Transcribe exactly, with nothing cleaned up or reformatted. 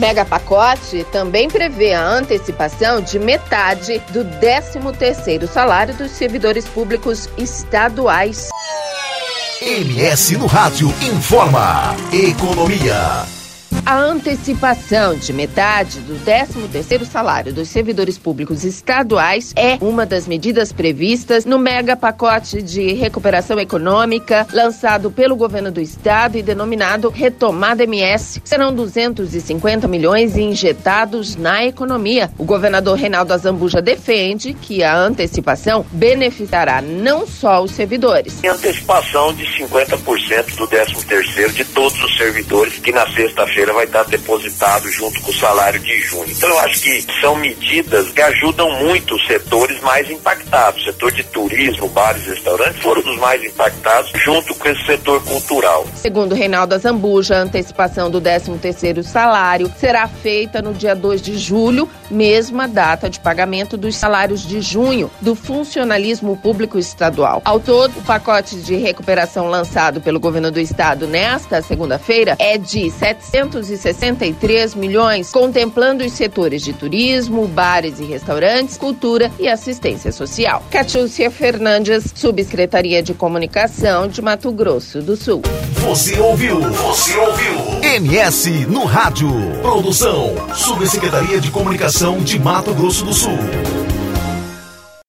Mega pacote também prevê a antecipação de metade do décimo terceiro salário dos servidores públicos estaduais. M S no Rádio informa Economia. A antecipação de metade do décimo terceiro salário dos servidores públicos estaduais é uma das medidas previstas no mega pacote de recuperação econômica lançado pelo governo do estado e denominado Retomada M S. Serão duzentos e cinquenta milhões injetados na economia. O governador Reinaldo Azambuja defende que a antecipação beneficiará não só os servidores. Tem antecipação de cinquenta por cento do décimo terceiro de todos os servidores que na sexta-feira vai estar depositado junto com o salário de junho. Então eu acho que são medidas que ajudam muito os setores mais impactados. O setor de turismo, bares e restaurantes foram dos mais impactados junto com esse setor cultural. Segundo Reinaldo Azambuja, a antecipação do décimo terceiro salário será feita no dia dois de julho, mesma data de pagamento dos salários de junho do funcionalismo público estadual. Ao todo, o pacote de recuperação lançado pelo governo do estado nesta segunda-feira é de setecentos e sessenta e três milhões, contemplando os setores de turismo, bares e restaurantes, cultura e assistência social. Catiúcia Fernandes, Subsecretaria de Comunicação de Mato Grosso do Sul. Você ouviu? Você ouviu? M S no Rádio. Produção, Subsecretaria de Comunicação de Mato Grosso do Sul.